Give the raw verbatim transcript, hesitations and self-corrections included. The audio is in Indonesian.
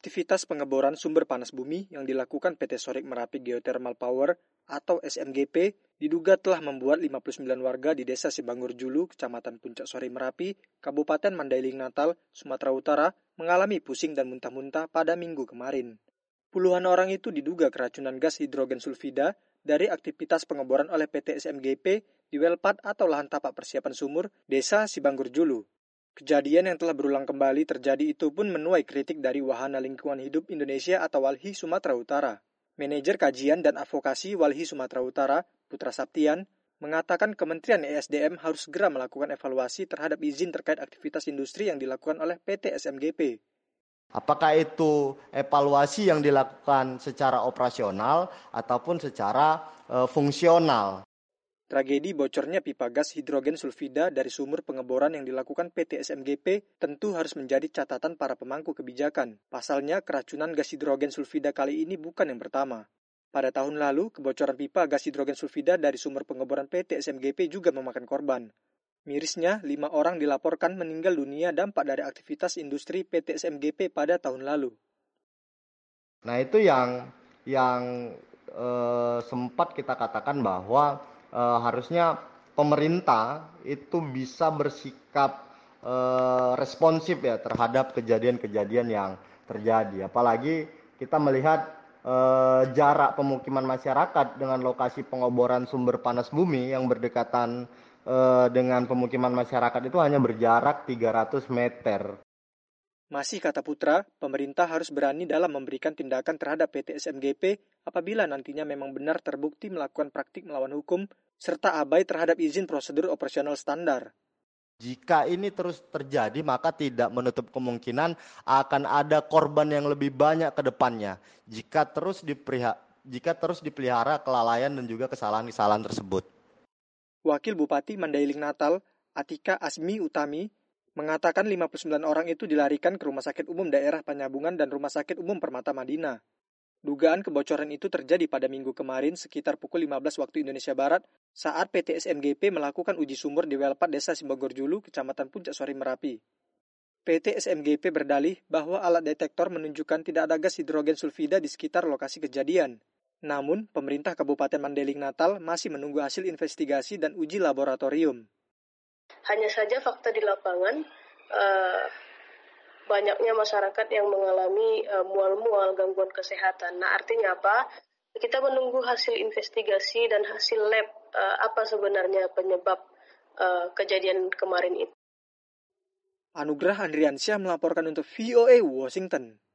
Aktivitas pengeboran sumber panas bumi yang dilakukan P T Sorik Merapi Geothermal Power atau S M G P diduga telah membuat lima puluh sembilan warga di Desa Sibanggur Julu, Kecamatan Puncak Sorik Merapi, Kabupaten Mandailing Natal, Sumatera Utara, mengalami pusing dan muntah-muntah pada minggu kemarin. Puluhan orang itu diduga keracunan gas hidrogen sulfida dari aktivitas pengeboran oleh P T S M G P di well pad atau lahan tapak persiapan sumur Desa Sibanggur Julu. Kejadian yang telah berulang kembali terjadi itu pun menuai kritik dari Wahana Lingkungan Hidup Indonesia atau WALHI Sumatera Utara. Manajer Kajian dan Advokasi WALHI Sumatera Utara, Putra Saptian, mengatakan Kementerian E S D M harus segera melakukan evaluasi terhadap izin terkait aktivitas industri yang dilakukan oleh P T S M G P. Apakah itu evaluasi yang dilakukan secara operasional ataupun secara e, fungsional? Tragedi bocornya pipa gas hidrogen sulfida dari sumur pengeboran yang dilakukan P T S M G P tentu harus menjadi catatan para pemangku kebijakan. Pasalnya, keracunan gas hidrogen sulfida kali ini bukan yang pertama. Pada tahun lalu, kebocoran pipa gas hidrogen sulfida dari sumur pengeboran P T S M G P juga memakan korban. Mirisnya, lima orang dilaporkan meninggal dunia dampak dari aktivitas industri P T S M G P pada tahun lalu. Nah, itu yang yang eh, sempat kita katakan bahwa eh, harusnya pemerintah itu bisa bersikap eh, responsif ya terhadap kejadian-kejadian yang terjadi. Apalagi kita melihat eh, jarak pemukiman masyarakat dengan lokasi pengeboran sumber panas bumi yang berdekatan eh, dengan pemukiman masyarakat itu hanya berjarak tiga ratus meter. Masih kata Putra, pemerintah harus berani dalam memberikan tindakan terhadap P T S M G P apabila nantinya memang benar terbukti melakukan praktik melawan hukum serta abai terhadap izin prosedur operasional standar. Jika ini terus terjadi, maka tidak menutup kemungkinan akan ada korban yang lebih banyak ke depannya. Jika terus dipelihara, jika terus dipelihara kelalaian dan juga kesalahan-kesalahan tersebut. Wakil Bupati Mandailing Natal, Atika Asmi Utami, mengatakan lima puluh sembilan orang itu dilarikan ke Rumah Sakit Umum Daerah Penyambungan dan Rumah Sakit Umum Permata Madinah. Dugaan kebocoran itu terjadi pada minggu kemarin sekitar pukul lima belas waktu Indonesia Barat saat P T S M G P melakukan uji sumur di well pad Desa Sibanggur Julu, Kecamatan Puncak Sorik Merapi. P T S M G P berdalih bahwa alat detektor menunjukkan tidak ada gas hidrogen sulfida di sekitar lokasi kejadian. Namun, pemerintah Kabupaten Mandailing Natal masih menunggu hasil investigasi dan uji laboratorium. Hanya saja fakta di lapangan, uh, banyaknya masyarakat yang mengalami uh, mual-mual, gangguan kesehatan. Nah, artinya apa? Kita menunggu hasil investigasi dan hasil lab uh, apa sebenarnya penyebab uh, kejadian kemarin itu. Anugrah Andriansyah melaporkan untuk V O A Washington.